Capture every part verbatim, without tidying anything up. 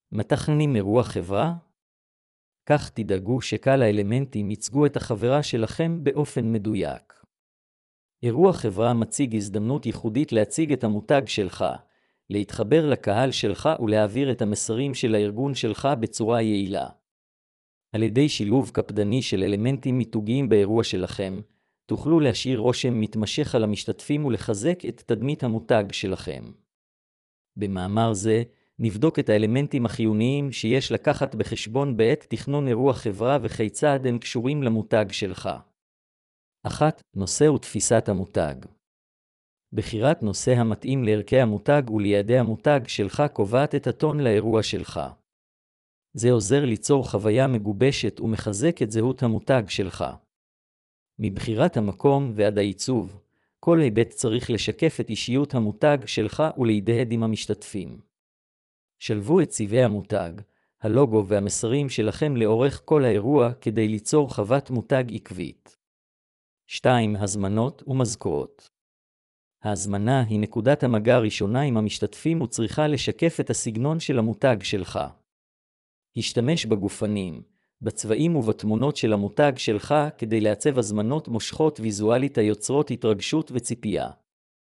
מתכננים אירוע חברה? כך תדאגו שקהל האלמנטים ייצגו את החברה שלכם באופן מדויק. אירוע חברה מציג הזדמנות ייחודית להציג את המותג שלך, להתחבר לקהל שלך ולהעביר את המסרים של הארגון שלך בצורה יעילה. על ידי שילוב קפדני של אלמנטים מיתוגיים באירוע שלכם, תוכלו להשאיר רושם מתמשך על המשתתפים ולחזק את תדמית המותג שלכם. במאמר זה, נבדוק את האלמנטים החיוניים שיש לקחת בחשבון בעת תכנון אירוע חברה וכיצד הם קשורים למותג שלך. אחת. נושא ותפיסת המותג. בחירת נושא המתאים לערכי המותג וליעדי המותג שלך קובעת את הטון לאירוע שלך. זה עוזר ליצור חוויה מגובשת ומחזק את זהות המותג שלך. מבחירת המקום ועד העיצוב, כל היבט צריך לשקף את אישיות המותג שלך ולהתייעד עם המשתתפים. שלבו את צבעי המותג, הלוגו והמסרים שלכם לאורך כל האירוע כדי ליצור חוות מותג עקבית. שתיים. הזמנות ומזכורות. ההזמנה היא נקודת המגע הראשונה עם המשתתפים וצריכה לשקף את הסגנון של המותג שלך. השתמש בגופנים, בצבעים ובתמונות של המותג שלך כדי לעצב הזמנות מושכות ויזואלית היוצרות התרגשות וציפייה.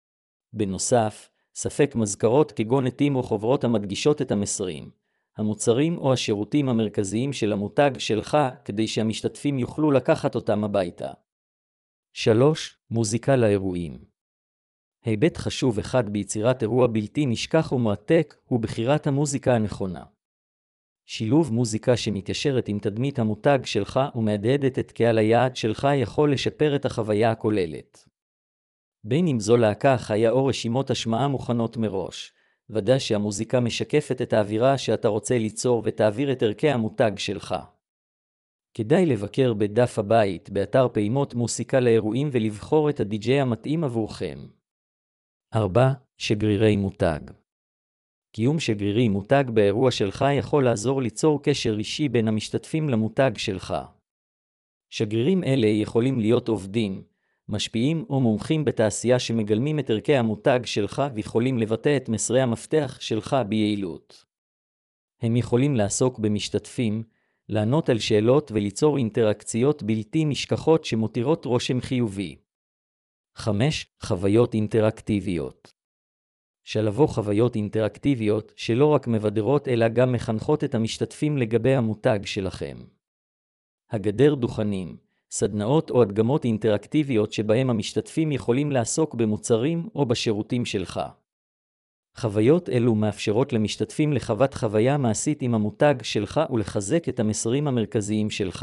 בנוסף, ספק מזכרות כגון עטים או חוברות המדגישות את המסרים, המוצרים או השירותים המרכזיים של המותג שלך כדי שהמשתתפים יוכלו לקחת אותם הביתה. שלוש. מוזיקה לאירועים. היבט חשוב אחד ביצירת אירוע בלתי נשכח ומרתק הוא בחירת המוזיקה הנכונה. שילוב מוזיקה שמתיישרת עם תדמית המותג שלך ומהדהדת את קהל היעד שלך יכול לשפר את החוויה הכוללת. בין אם זו להקה חיה או רשימות השמעה מוכנות מראש, ודא שהמוזיקה משקפת את האווירה שאתה רוצה ליצור ותעביר את ערכי המותג שלך. כדאי לבקר בדף הבית באתר פעימות מוסיקה לאירועים ולבחור את הדי-ג'יי המתאים עבורכם. ארבע. שגרירי מותג. קיום שגרירי מותג באירוע שלך יכול לעזור ליצור קשר אישי בין המשתתפים למותג שלך. שגרירים אלה יכולים להיות עובדים, משפיעים או מומחים בתעשייה שמגלמים את ערכי המותג שלך ויכולים לבטא את מסרי המפתח שלך ביעילות. הם יכולים לעסוק במשתתפים, לענות על שאלות וליצור אינטראקציות בלתי נשכחות שמותירות רושם חיובי. חמש. חוויות אינטראקטיביות. שלבו חוויות אינטראקטיביות שלא רק מבדרות אלא גם מחנכות את המשתתפים לגבי המותג שלכם. הגדר דוכנים, סדנאות או הדגמות אינטראקטיביות שבהם המשתתפים יכולים לעסוק במוצרים או בשירותים שלך. חוויות אלו מאפשרות למשתתפים לחוות חוויה מעשית עם המותג שלך ולחזק את המסרים המרכזיים שלך.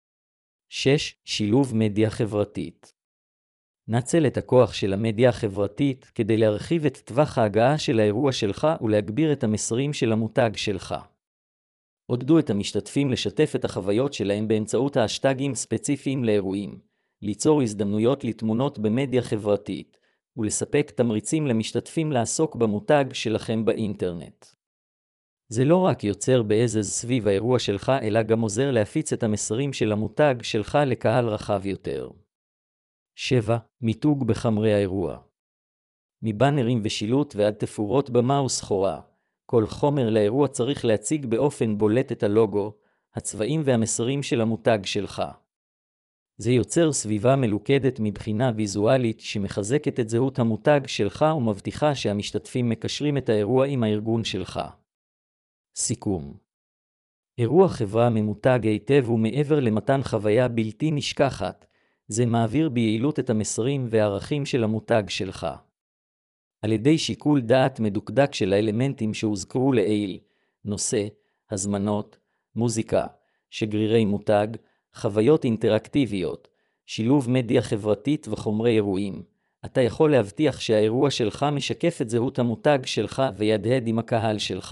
שש. שילוב מדיה חברתית. נצל את הכוח של המדיה החברתית כדי להרחיב את טווח ההגעה של האירוע שלך ולהגביר את המסרים של המותג שלך. עודדו את המשתתפים לשתף את החוויות שלהם באמצעות האשטגים ספציפיים לאירועים, ליצור הזדמנויות לתמונות במדיה חברתית, ולספק תמריצים למשתתפים לעסוק במותג שלכם באינטרנט. זה לא רק יוצר בעזז סביב האירוע שלך אלא גם עוזר להפיץ את המסרים של המותג שלך לקהל רחב יותר. שבע. מיתוג בחמרי האירוע. מבאנרים ושילוט ועד תפאורות במה וסחורה, כל חומר לאירוע צריך להציג באופן בולט את הלוגו, הצבעים והמסרים של המותג שלך. זה יוצר סביבה מלוכדת מבחינה ויזואלית שמחזקת את זהות המותג שלך ומבטיחה שהמשתתפים מקשרים את האירוע עם הארגון שלך. סיכום. אירוע חברה ממותג היטב ומעבר למתן חוויה בלתי נשכחת, זה מעביר ביעילות את המסרים והערכים של המותג שלך. על ידי שיקול דעת מדוקדק של האלמנטים שהוזכרו לעיל, נושא, הזמנות, מוזיקה, שגרירי מותג, חוויות אינטראקטיביות, שילוב מדיה חברתית וחומרי אירועים, אתה יכול להבטיח שהאירוע שלך משקף את זהות המותג שלך וידהד עם הקהל שלך.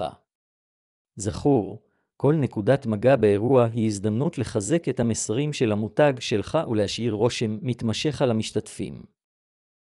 זכור, כל נקודת מגע באירוע היא הזדמנות לחזק את המסרים של המותג שלך ולהשאיר רושם מתמשך על המשתתפים.